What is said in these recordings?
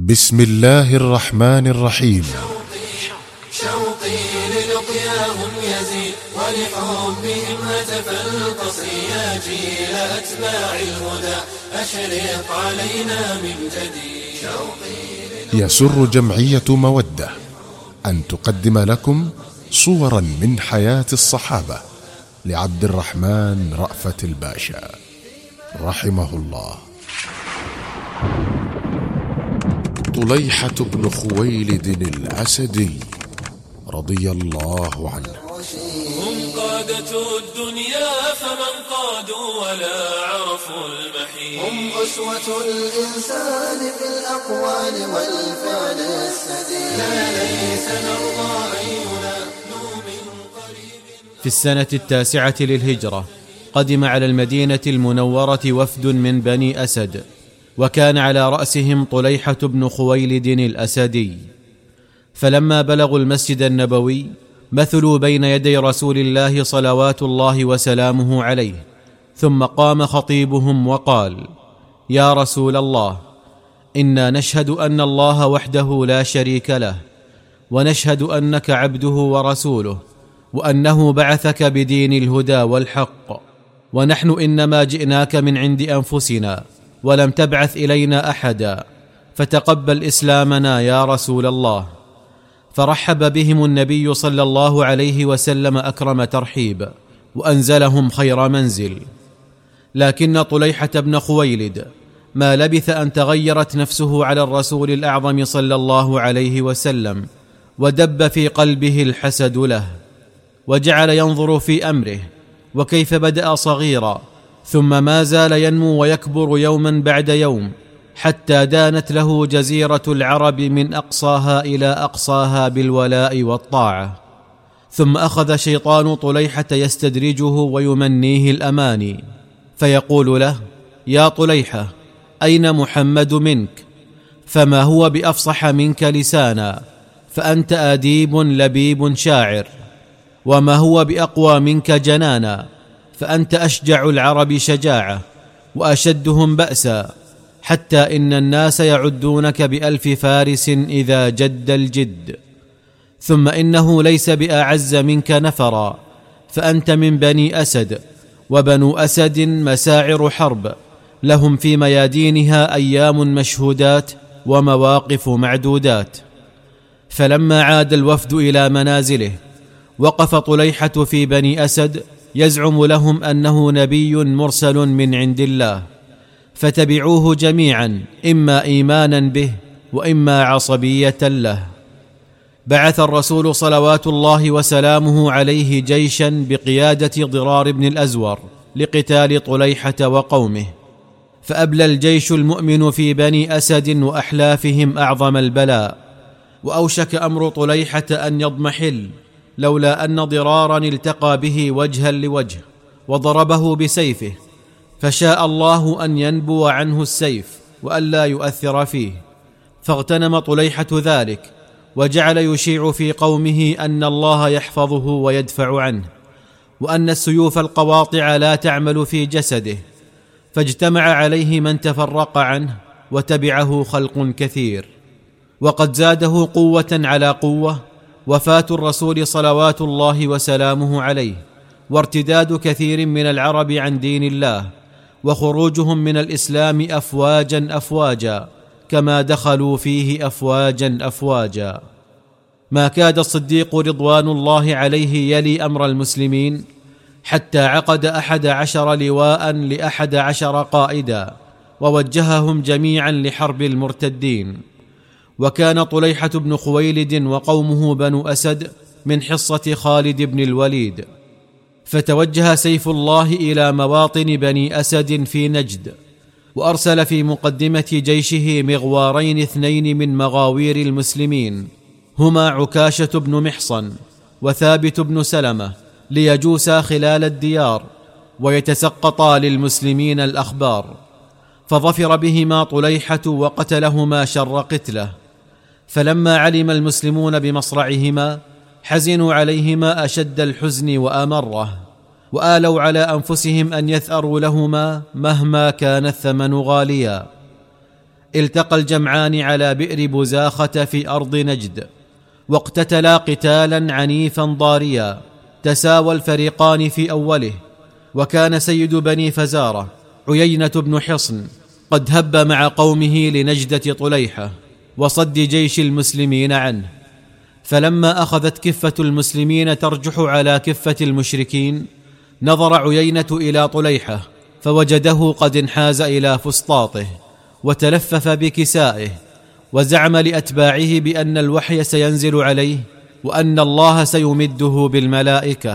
بسم الله الرحمن الرحيم. شوقي للقياهم يزيد ولحبهم هتف القصر يا جيل أتباع الهدى أشرق علينا من جديد. يسر جمعية مودة أن تقدم لكم صورا من حياة الصحابة لعبد الرحمن رأفت الباشا رحمه الله. طليحة بن خويلد الأسدي رضي الله عنه. هم قادة الدنيا فمن قادوا ولا عرفوا المحيط. هم أسوة الإنسان في الأقوال والفعل السديد. لا ليس نرضى أن ينادوا من قريب. في السنة 9 للهجرة قدم على المدينة المنورة وفد من بني أسد، وكان على رأسهم طليحة بن خويلد الأسدي. فلما بلغوا المسجد النبوي مثلوا بين يدي رسول الله صلوات الله وسلامه عليه، ثم قام خطيبهم وقال: يا رسول الله، إنا نشهد أن الله وحده لا شريك له، ونشهد أنك عبده ورسوله، وأنه بعثك بدين الهدى والحق، ونحن إنما جئناك من عند أنفسنا ولم تبعث إلينا أحدا، فتقبل إسلامنا يا رسول الله. فرحب بهم النبي صلى الله عليه وسلم أكرم ترحيب، وأنزلهم خير منزل. لكن طليحة بن خويلد ما لبث أن تغيرت نفسه على الرسول الأعظم صلى الله عليه وسلم، ودب في قلبه الحسد له، وجعل ينظر في أمره، وكيف بدأ صغيرا ثم ما زال ينمو ويكبر يوما بعد يوم، حتى دانت له جزيرة العرب من أقصاها إلى أقصاها بالولاء والطاعة. ثم أخذ شيطان طليحة يستدرجه ويمنيه الأماني، فيقول له: يا طليحة، أين محمد منك؟ فما هو بأفصح منك لسانا، فأنت أديب لبيب شاعر. وما هو بأقوى منك جنانا، فأنت أشجع العرب شجاعة وأشدهم بأسا، حتى إن الناس يعدونك ب1000 فارس إذا جد الجد. ثم إنه ليس بأعز منك نفرا، فأنت من بني أسد، وبنو أسد مساعر حرب، لهم في ميادينها أيام مشهودات ومواقف معدودات. فلما عاد الوفد إلى منازله وقف طليحة في بني أسد يزعم لهم أنه نبي مرسل من عند الله، فتبعوه جميعا، إما إيمانا به وإما عصبية له. بعث الرسول صلوات الله وسلامه عليه جيشا بقيادة ضرار بن الأزور لقتال طليحة وقومه، فأبلى الجيش المؤمن في بني أسد وأحلافهم أعظم البلاء، وأوشك أمر طليحة أن يضمحل، لولا أن ضرارا التقى به وجها لوجه وضربه بسيفه، فشاء الله أن ينبو عنه السيف وألا يؤثر فيه. فاغتنم طليحة ذلك، وجعل يشيع في قومه أن الله يحفظه ويدفع عنه، وأن السيوف القواطع لا تعمل في جسده. فاجتمع عليه من تفرق عنه، وتبعه خلق كثير. وقد زاده قوة على قوة وفاة الرسول صلوات الله وسلامه عليه، وارتداد كثير من العرب عن دين الله، وخروجهم من الإسلام أفواجا أفواجا، كما دخلوا فيه أفواجا أفواجا. ما كاد الصديق رضوان الله عليه يلي أمر المسلمين، حتى عقد 11 لواء ل11 قائدا، ووجههم جميعا لحرب المرتدين. وكان طليحة بن خويلد وقومه بنو أسد من حصة خالد بن الوليد. فتوجه سيف الله إلى مواطن بني أسد في نجد، وأرسل في مقدمة جيشه مغوارين 2 من مغاوير المسلمين، هما عكاشة بن محصن وثابت بن سلمة، ليجوسا خلال الديار ويتسقطا للمسلمين الأخبار. فظفر بهما طليحة وقتلهما شر قتله. فلما علم المسلمون بمصرعهما حزنوا عليهما أشد الحزن وأمره، وآلوا على أنفسهم أن يثأروا لهما مهما كان الثمن غاليا. التقى الجمعان على بئر بزاخة في أرض نجد، واقتتلا قتالا عنيفا ضاريا، تساوى الفريقان في أوله. وكان سيد بني فزارة عيينة بن حصن قد هب مع قومه لنجدة طليحة وصد جيش المسلمين عنه، فلما أخذت كفة المسلمين ترجح على كفة المشركين، نظر عيينة إلى طليحة فوجده قد انحاز إلى فسطاطه وتلفف بكسائه، وزعم لأتباعه بأن الوحي سينزل عليه وأن الله سيمده بالملائكة.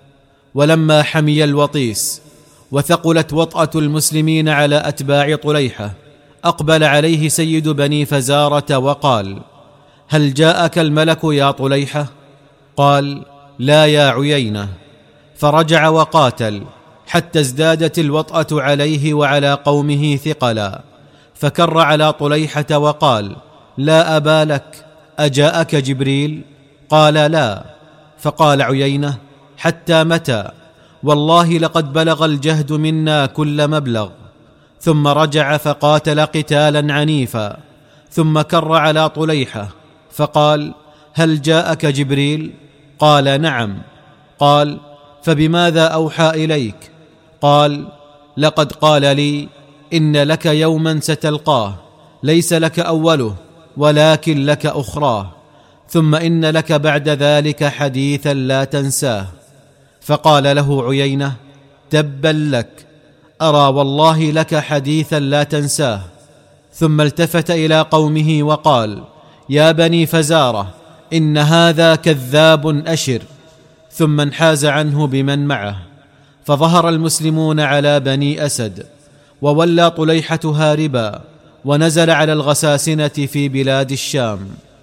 ولما حمي الوطيس وثقلت وطأة المسلمين على أتباع طليحة، أقبل عليه سيد بني فزارة وقال: هل جاءك الملك يا طليحة؟ قال: لا يا عيينة. فرجع وقاتل حتى ازدادت الوطأة عليه وعلى قومه ثقلا، فكر على طليحة وقال: لا أبا لك، أجاءك جبريل؟ قال: لا. فقال عيينة: حتى متى؟ والله لقد بلغ الجهد منا كل مبلغ. ثم رجع فقاتل قتالا عنيفا، ثم كر على طليحة فقال: هل جاءك جبريل؟ قال: نعم. قال: فبماذا أوحى إليك؟ قال: لقد قال لي: إن لك يوما ستلقاه ليس لك أوله ولكن لك أخراه، ثم إن لك بعد ذلك حديثا لا تنساه. فقال له عيينة: تبا لك، أرى والله لك حديثا لا تنساه. ثم التفت إلى قومه وقال: يا بني فزارة، إن هذا كذاب أشر. ثم انحاز عنه بمن معه، فظهر المسلمون على بني أسد، وولى طليحة هاربا، ونزل على الغساسنة في بلاد الشام.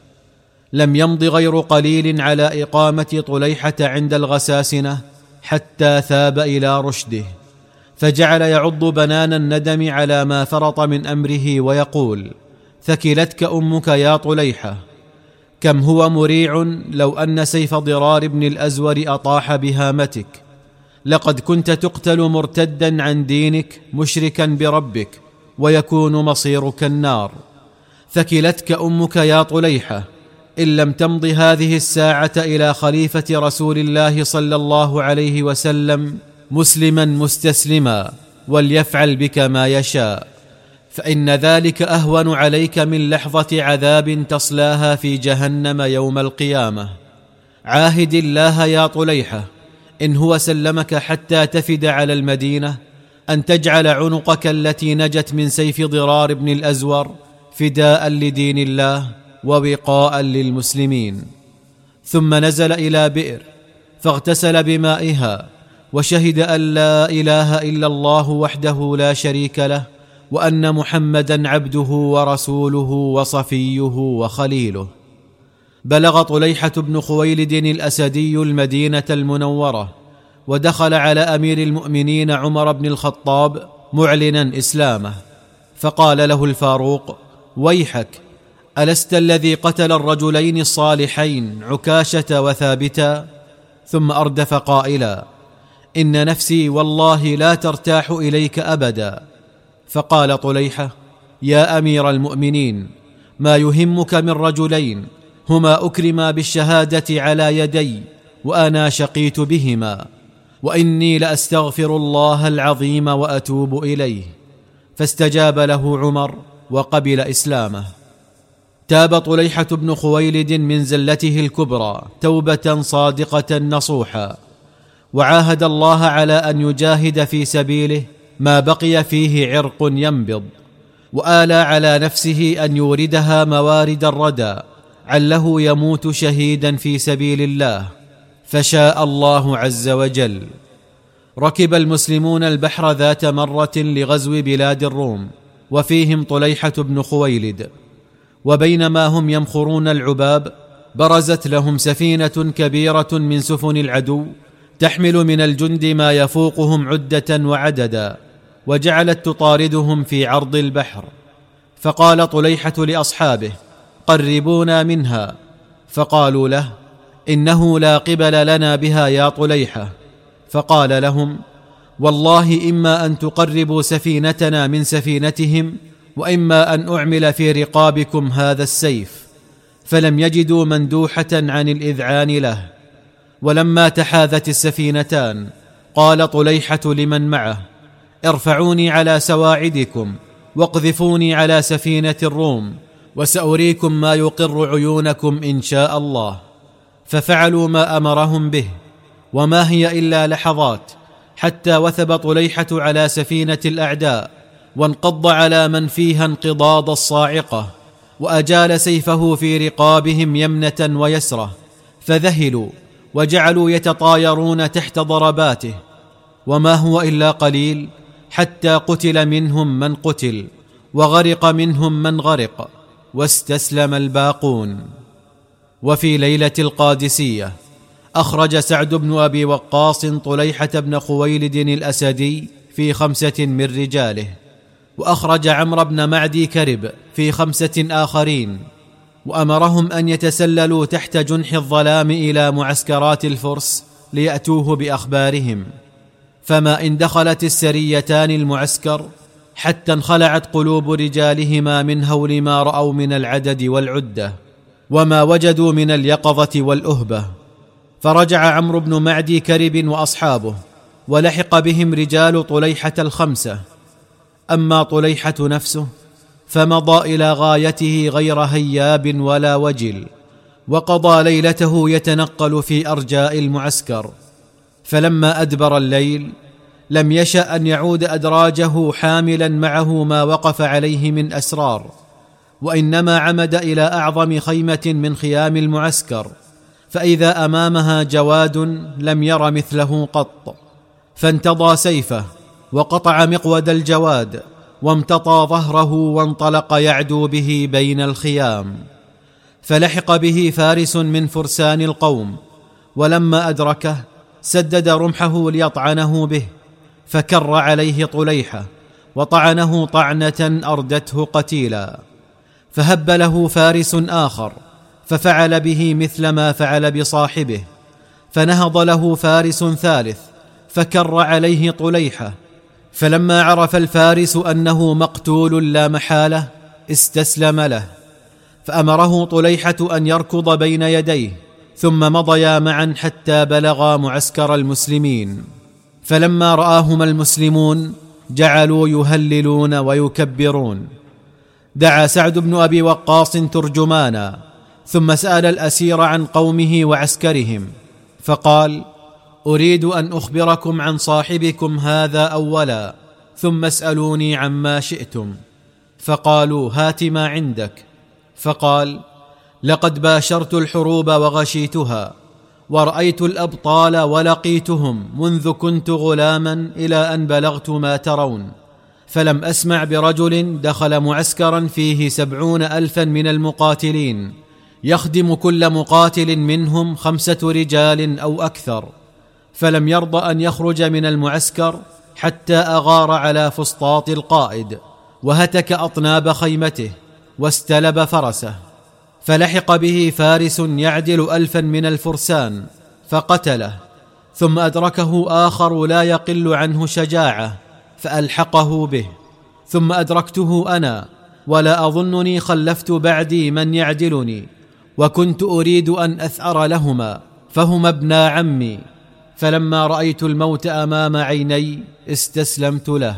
لم يمض غير قليل على إقامة طليحة عند الغساسنة حتى ثاب إلى رشده، فجعل يعض بنان الندم على ما فرط من أمره ويقول: ثكلتك أمك يا طليحة. كم هو مريع لو أن سيف ضرار بن الأزور أطاح بهامتك، لقد كنت تقتل مرتدا عن دينك مشركا بربك، ويكون مصيرك النار. ثكلتك أمك يا طليحة، إن لم تمض هذه الساعة إلى خليفة رسول الله صلى الله عليه وسلم مسلما مستسلما، وليفعل بك ما يشاء، فإن ذلك أهون عليك من لحظة عذاب تصلاها في جهنم يوم القيامة. عاهد الله يا طليحة، إن هو سلمك حتى تفد على المدينة، أن تجعل عنقك التي نجت من سيف ضرار بن الأزور فداء لدين الله ووقاء للمسلمين. ثم نزل إلى بئر فاغتسل بمائها، وشهد أن لا إله إلا الله وحده لا شريك له، وأن محمدا عبده ورسوله وصفيه وخليله. بلغ طليحة بن خويلد الأسدي المدينة المنورة، ودخل على أمير المؤمنين عمر بن الخطاب معلنا إسلامه، فقال له الفاروق: ويحك، ألست الذي قتل الرجلين الصالحين عكاشة وثابتا؟ ثم أردف قائلا: إن نفسي والله لا ترتاح إليك أبدا. فقال طليحة: يا أمير المؤمنين، ما يهمك من رجلين هما أكرما بالشهادة على يدي، وأنا شقيت بهما، وإني لأستغفر الله العظيم وأتوب إليه. فاستجاب له عمر وقبل إسلامه. تاب طليحة بن خويلد من زلته الكبرى توبة صادقة نصوحا، وعاهد الله على أن يجاهد في سبيله ما بقي فيه عرق ينبض، وآلى على نفسه أن يوردها موارد الردى عله يموت شهيدا في سبيل الله، فشاء الله عز وجل. ركب المسلمون البحر ذات مرة لغزو بلاد الروم، وفيهم طليحة بن خويلد، وبينما هم يمخرون العباب برزت لهم سفينة كبيرة من سفن العدو تحمل من الجند ما يفوقهم عدة وعددا، وجعلت تطاردهم في عرض البحر. فقال طليحة لأصحابه: قربونا منها. فقالوا له: إنه لا قبل لنا بها يا طليحة. فقال لهم: والله إما أن تقربوا سفينتنا من سفينتهم، وإما أن أعمل في رقابكم هذا السيف. فلم يجدوا مندوحة عن الإذعان له. ولما تحاذت السفينتان قال طليحة لمن معه: ارفعوني على سواعدكم واقذفوني على سفينة الروم، وسأريكم ما يقر عيونكم إن شاء الله. ففعلوا ما أمرهم به، وما هي إلا لحظات حتى وثب طليحة على سفينة الأعداء، وانقض على من فيها انقضاض الصاعقة، وأجال سيفه في رقابهم يمنة ويسرة، فذهلوا وجعلوا يتطايرون تحت ضرباته. وما هو إلا قليل حتى قتل منهم من قتل، وغرق منهم من غرق، واستسلم الباقون. وفي ليلة القادسية أخرج سعد بن أبي وقاص طليحة بن خويلد الأسدي في 5 من رجاله، وأخرج عمرو بن معدي كرب في 5 آخرين، وأمرهم أن يتسللوا تحت جنح الظلام إلى معسكرات الفرس ليأتوه بأخبارهم. فما إن دخلت السريتان المعسكر حتى انخلعت قلوب رجالهما من هول ما رأوا من العدد والعدة، وما وجدوا من اليقظة والأهبة. فرجع عمرو بن معدي كرب وأصحابه، ولحق بهم رجال طليحة 5. أما طليحة نفسه فمضى إلى غايته غير هياب ولا وجل، وقضى ليلته يتنقل في أرجاء المعسكر. فلما أدبر الليل لم يشأ أن يعود أدراجه حاملا معه ما وقف عليه من أسرار، وإنما عمد إلى أعظم خيمة من خيام المعسكر، فإذا أمامها جواد لم ير مثله قط، فانتضى سيفه وقطع مقود الجواد، وامتطى ظهره وانطلق يعدو به بين الخيام. فلحق به فارس من فرسان القوم، ولما أدركه سدد رمحه ليطعنه به، فكر عليه طليحة وطعنه طعنة أردته قتيلا. فهب له فارس آخر ففعل به مثل ما فعل بصاحبه، فنهض له فارس ثالث فكر عليه طليحة، فلما عرف الفارس أنه مقتول لا محالة استسلم له، فأمره طليحة أن يركض بين يديه، ثم مضيا معا حتى بلغا معسكر المسلمين. فلما رآهما المسلمون جعلوا يهللون ويكبرون. دعا سعد بن أبي وقاص ترجمانا، ثم سأل الأسير عن قومه وعسكرهم، فقال: أريد أن أخبركم عن صاحبكم هذا أولا، ثم اسألوني عما شئتم. فقالوا: هات ما عندك. فقال: لقد باشرت الحروب وغشيتها، ورأيت الأبطال ولقيتهم منذ كنت غلاما إلى أن بلغت ما ترون، فلم أسمع برجل دخل معسكرا فيه 70,000 من المقاتلين يخدم كل مقاتل منهم 5 رجال أو أكثر، فلم يرضى أن يخرج من المعسكر حتى أغار على فسطاط القائد، وهتك أطناب خيمته، واستلب فرسه. فلحق به فارس يعدل 1000 من الفرسان فقتله، ثم أدركه آخر لا يقل عنه شجاعة فألحقه به، ثم أدركته أنا، ولا أظنني خلفت بعدي من يعدلني، وكنت أريد أن أثأر لهما، فهما ابنا عمي. فلما رأيت الموت أمام عيني استسلمت له.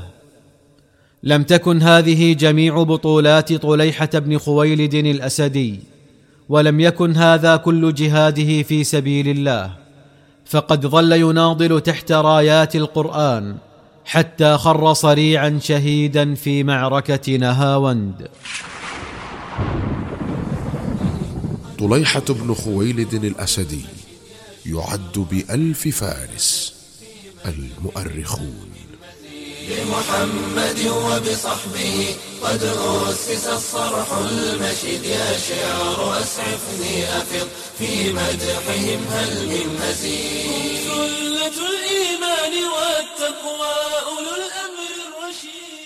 لم تكن هذه جميع بطولات طليحة بن خويلد الأسدي، ولم يكن هذا كل جهاده في سبيل الله، فقد ظل يناضل تحت رايات القرآن حتى خر صريعا شهيدا في معركة نهاوند. طليحة بن خويلد الأسدي يعد ب1000 فارس. المؤرخون: بمحمد وبصحبه قد أسس الصرح المشيد، يا شعر أسعفني أفض في مدحهم هل من مزيد. سلة الإيمان والتقوى أولو الأمر الرشيد.